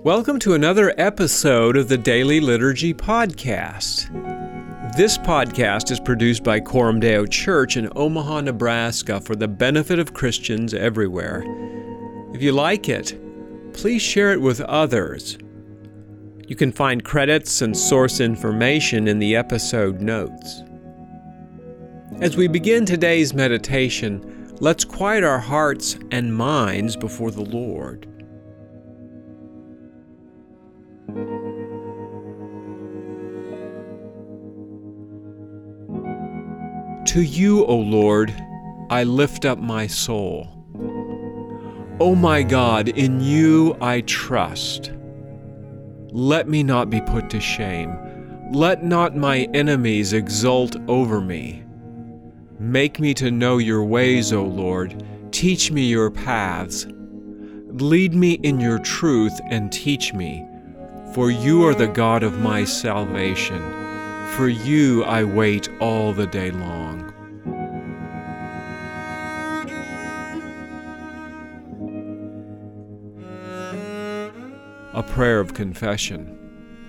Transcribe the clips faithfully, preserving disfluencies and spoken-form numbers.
Welcome to another episode of the Daily Liturgy Podcast. This podcast is produced by Coram Deo Church in Omaha, Nebraska for the benefit of Christians everywhere. If you like it, please share it with others. You can find credits and source information in the episode notes. As we begin today's meditation, let's quiet our hearts and minds before the Lord. To you, O Lord, I lift up my soul. O my God, in you I trust. Let me not be put to shame. Let not my enemies exult over me. Make me to know your ways, O Lord. Teach me your paths. Lead me in your truth and teach me, for you are the God of my salvation. For you I wait all the day long. A prayer of confession.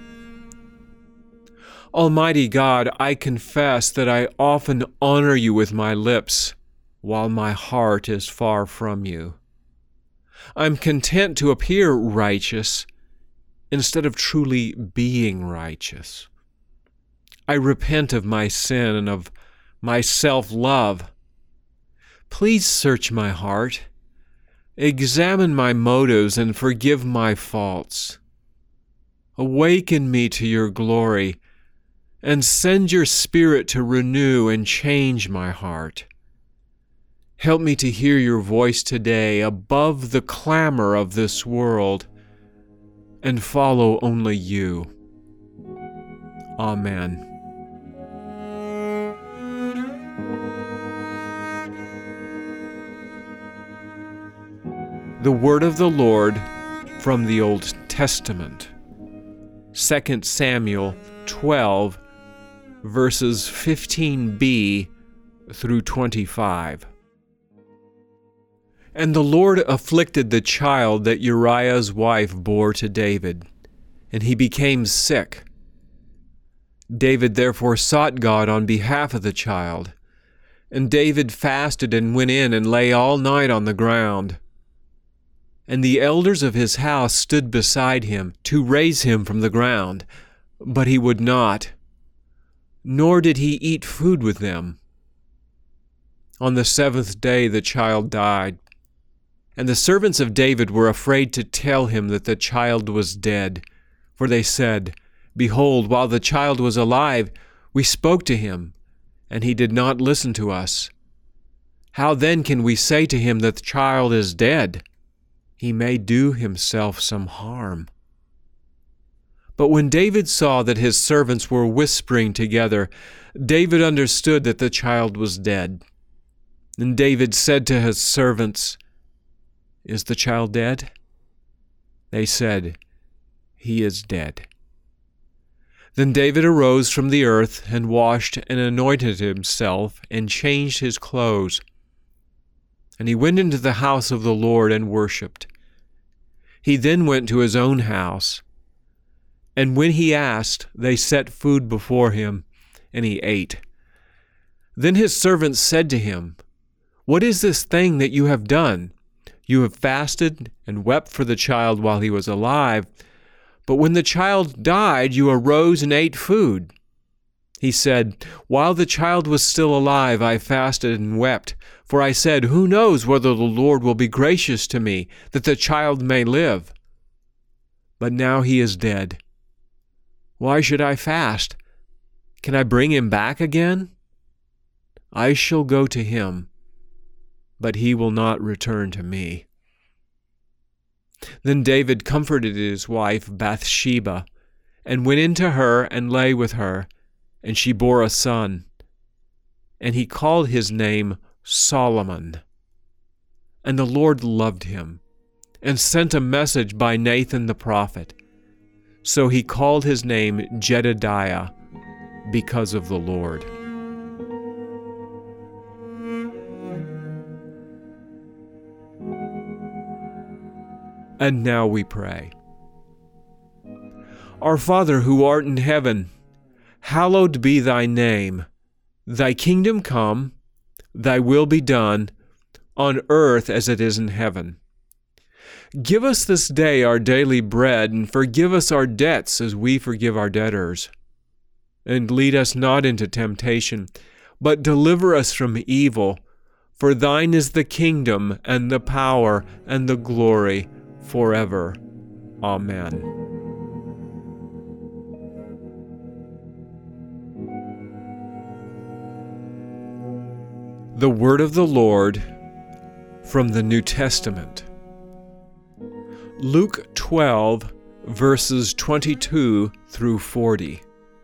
Almighty God, I confess that I often honor you with my lips, while my heart is far from you. I'm content to appear righteous instead of truly being righteous. I repent of my sin and of my self-love. Please search my heart. Examine my motives and forgive my faults. Awaken me to your glory, and send your Spirit to renew and change my heart. Help me to hear your voice today above the clamor of this world, and follow only you. Amen. The word of the Lord from the Old Testament, Second Samuel twelve, verses fifteen b through twenty-five. And the Lord afflicted the child that Uriah's wife bore to David, and he became sick. David therefore sought God on behalf of the child, and David fasted and went in and lay all night on the ground. And the elders of his house stood beside him to raise him from the ground, but he would not, nor did he eat food with them. On the seventh day the child died, and the servants of David were afraid to tell him that the child was dead, for they said, Behold, while the child was alive, we spoke to him, and he did not listen to us. How then can we say to him that the child is dead? He may do himself some harm. But when David saw that his servants were whispering together, David understood that the child was dead. And David said to his servants, Is the child dead? They said, He is dead. Then David arose from the earth and washed and anointed himself and changed his clothes. And he went into the house of the Lord and worshipped. He then went to his own house. And when he asked, they set food before him, and he ate. Then his servants said to him, What is this thing that you have done? You have fasted and wept for the child while he was alive, but when the child died, you arose and ate food. He said, While the child was still alive, I fasted and wept, for I said, Who knows whether the Lord will be gracious to me, that the child may live? But now he is dead. Why should I fast? Can I bring him back again? I shall go to him, but he will not return to me. Then David comforted his wife Bathsheba, and went in to her and lay with her, and she bore a son. And he called his name Solomon. And the Lord loved him, and sent a message by Nathan the prophet. So he called his name Jedediah, because of the Lord. And now we pray. Our Father who art in heaven, hallowed be thy name. Thy kingdom come, thy will be done, on earth as it is in heaven. Give us this day our daily bread, and forgive us our debts as we forgive our debtors. And lead us not into temptation, but deliver us from evil. For thine is the kingdom, and the power, and the glory, forever. Amen. The Word of the Lord from the New Testament. Luke twelve, verses twenty-two through forty.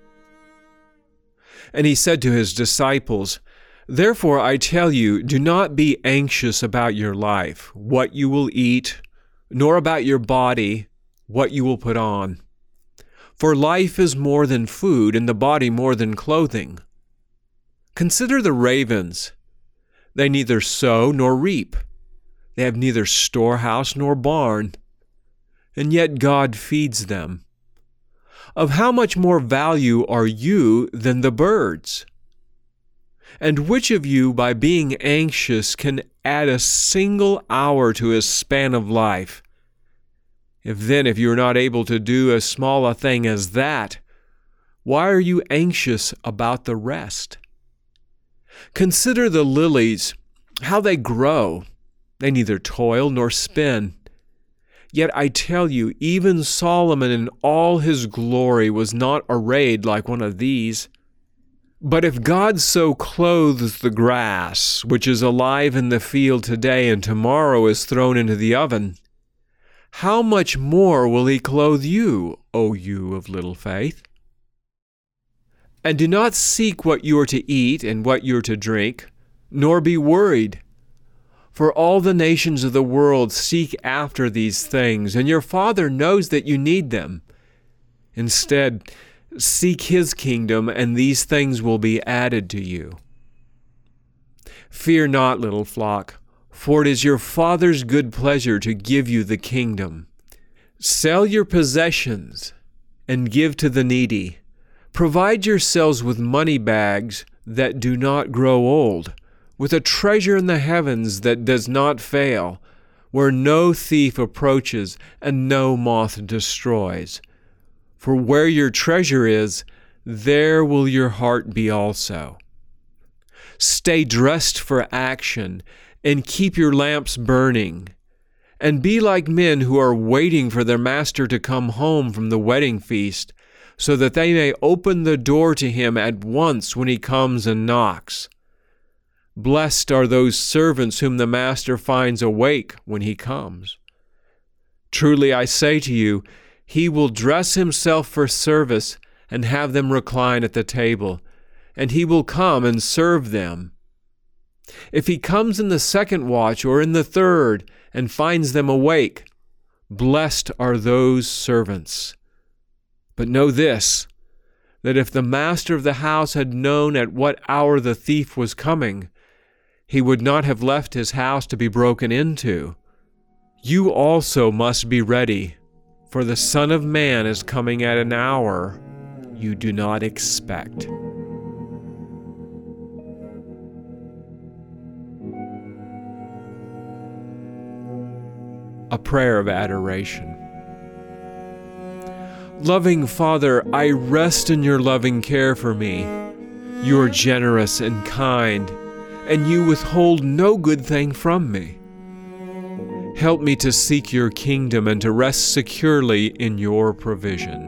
And he said to his disciples, Therefore I tell you, do not be anxious about your life, what you will eat, nor about your body, what you will put on. For life is more than food, and the body more than clothing. Consider the ravens. They neither sow nor reap. They have neither storehouse nor barn, and yet God feeds them. Of how much more value are you than the birds? And which of you, by being anxious, can add a single hour to his span of life? If then, if you are not able to do as small a thing as that, why are you anxious about the rest? Consider the lilies, how they grow. They neither toil nor spin. Yet I tell you, even Solomon in all his glory was not arrayed like one of these. But if God so clothes the grass, which is alive in the field today and tomorrow is thrown into the oven, how much more will he clothe you, O you of little faith? And do not seek what you are to eat and what you are to drink, nor be worried. For all the nations of the world seek after these things, and your Father knows that you need them. Instead, seek his kingdom, and these things will be added to you. Fear not, little flock, for it is your Father's good pleasure to give you the kingdom. Sell your possessions and give to the needy. Provide yourselves with money bags that do not grow old, with a treasure in the heavens that does not fail, where no thief approaches and no moth destroys. For where your treasure is, there will your heart be also. Stay dressed for action, and keep your lamps burning, and be like men who are waiting for their master to come home from the wedding feast, so that they may open the door to him at once when he comes and knocks. Blessed are those servants whom the master finds awake when he comes. Truly I say to you, he will dress himself for service and have them recline at the table, and he will come and serve them. If he comes in the second watch or in the third and finds them awake, blessed are those servants. But know this, that if the master of the house had known at what hour the thief was coming, he would not have left his house to be broken into. You also must be ready, for the Son of Man is coming at an hour you do not expect. A prayer of adoration. Loving Father, I rest in your loving care for me. You are generous and kind, and you withhold no good thing from me. Help me to seek your kingdom and to rest securely in your provision.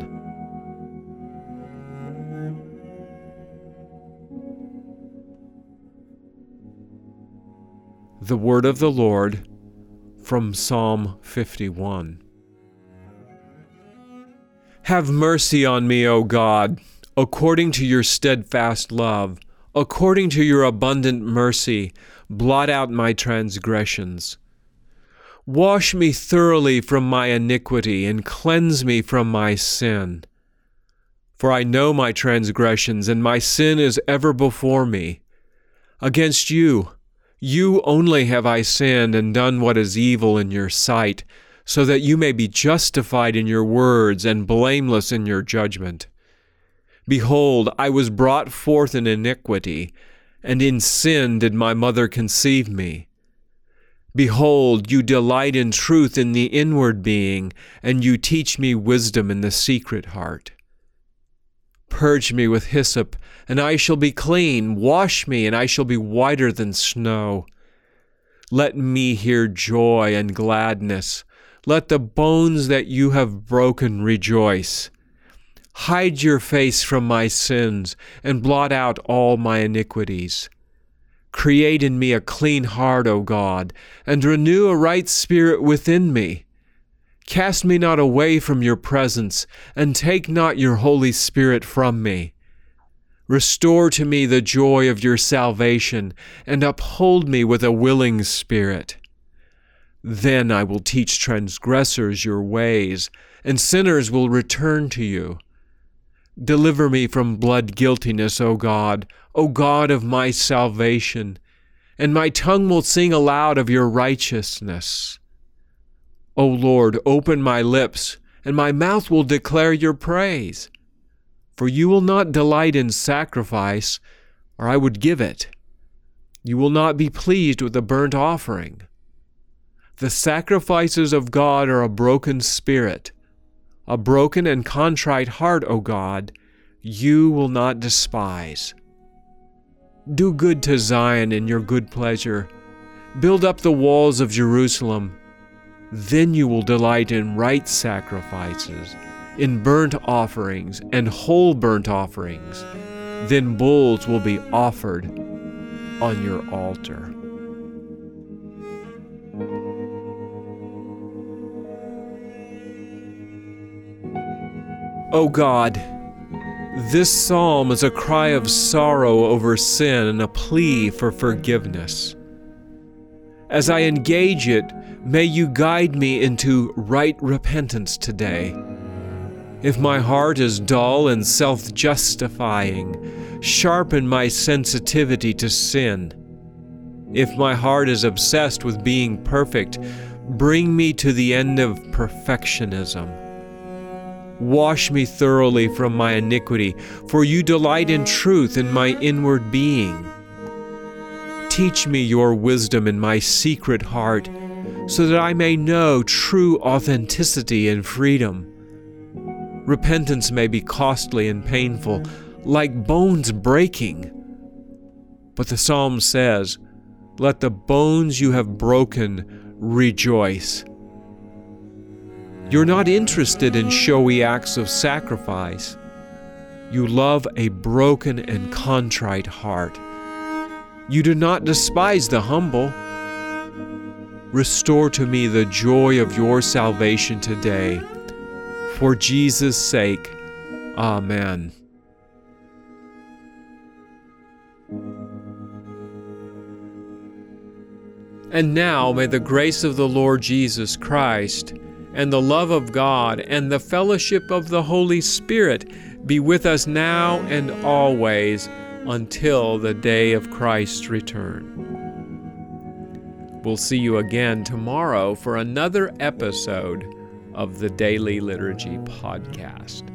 The word of the Lord from Psalm fifty-one. Have mercy on me, O God, according to your steadfast love, according to your abundant mercy, blot out my transgressions. Wash me thoroughly from my iniquity and cleanse me from my sin. For I know my transgressions, and my sin is ever before me. Against you, you only have I sinned and done what is evil in your sight, so that you may be justified in your words and blameless in your judgment. Behold, I was brought forth in iniquity, and in sin did my mother conceive me. Behold, you delight in truth in the inward being, and you teach me wisdom in the secret heart. Purge me with hyssop, and I shall be clean. Wash me, and I shall be whiter than snow. Let me hear joy and gladness. Let the bones that you have broken rejoice. Hide your face from my sins, and blot out all my iniquities. Create in me a clean heart, O God, and renew a right spirit within me. Cast me not away from your presence, and take not your Holy Spirit from me. Restore to me the joy of your salvation, and uphold me with a willing spirit. Then I will teach transgressors your ways, and sinners will return to you. Deliver me from blood guiltiness, O God, O God of my salvation, and my tongue will sing aloud of your righteousness. O Lord, open my lips, and my mouth will declare your praise. For you will not delight in sacrifice, or I would give it. You will not be pleased with a burnt offering. The sacrifices of God are a broken spirit, a broken and contrite heart, O God, you will not despise. Do good to Zion in your good pleasure. Build up the walls of Jerusalem. Then you will delight in right sacrifices, in burnt offerings and whole burnt offerings. Then bulls will be offered on your altar. O God, this psalm is a cry of sorrow over sin and a plea for forgiveness. As I engage it, may you guide me into right repentance today. If my heart is dull and self-justifying, sharpen my sensitivity to sin. If my heart is obsessed with being perfect, bring me to the end of perfectionism. Wash me thoroughly from my iniquity, for you delight in truth in my inward being. Teach me your wisdom in my secret heart, so that I may know true authenticity and freedom. Repentance may be costly and painful, like bones breaking. But the psalm says, "Let the bones you have broken rejoice." You're not interested in showy acts of sacrifice. You love a broken and contrite heart. You do not despise the humble. Restore to me the joy of your salvation today. For Jesus' sake, Amen. And now may the grace of the Lord Jesus Christ, and the love of God, and the fellowship of the Holy Spirit be with us now and always until the day of Christ's return. We'll see you again tomorrow for another episode of the Daily Liturgy Podcast.